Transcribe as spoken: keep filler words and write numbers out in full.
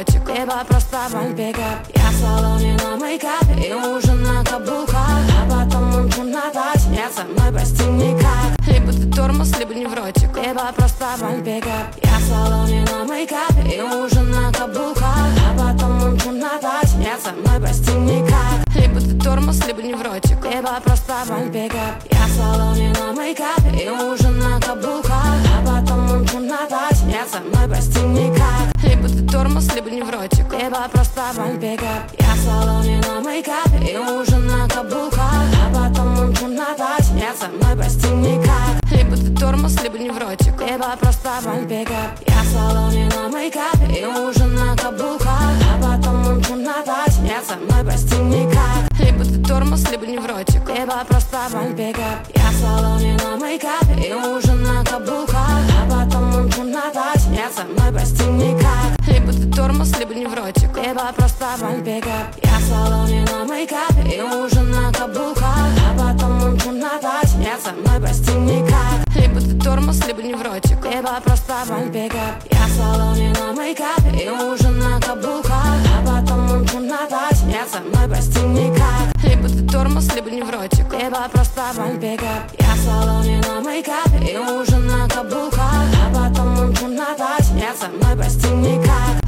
ротик, либо просто вонь пикап. Я в салоне на мейкапе и ужин на каблуках, а потом мчим на такси, нет со мной прости никак. Либо ты тормоз, либо невротик, либо просто вонь пикап. Я в салоне на мейкапе и ужин на каблуках, а потом мчим на такси, нет со мной прости никак. Либо ты тормоз, либо невротик, либо просто вонь пикап. Я в салоне на мейкапе и ужин на каблуках, а потом мчим на такси, нет со мной прости никак. Либо ты тормоз, либо невротик, либо просто вонь пикап. Я в салоне на мейкапе и ужин на каблуках, а потом мчим на такси, нет со мной прости никак. Либо ты тормоз, либо невротик, либо просто вонь пикап. Я в салоне на мейкапе и ужин на каблуках, а потом мчим на такси, нет со мной прости никак. Либо ты тормоз, либо невротик, либо просто вонь пикап. Я в салоне на мейкапе и ужин на каблуках, а потом мчим на такси, нет со мной прости никак. Либо ты тормоз, либо невротик, либо просто вонь пикап. Я в салоне на мейкапе и ужин на каблуках, а потом мчим на такси, нет со мной прости никак. Либо ты тормоз, либо невротик, либо просто вонь пикап. Я в салоне на мейкапе и ужин на каблуках, а потом мчим на такси, нет со мной прости никак. Либо ты тормоз, либо невротик, либо просто вонь пикап. Я в салоне на мейкапе и ужин на каблуках, а потом мчим на такси, нет со мной прости никак.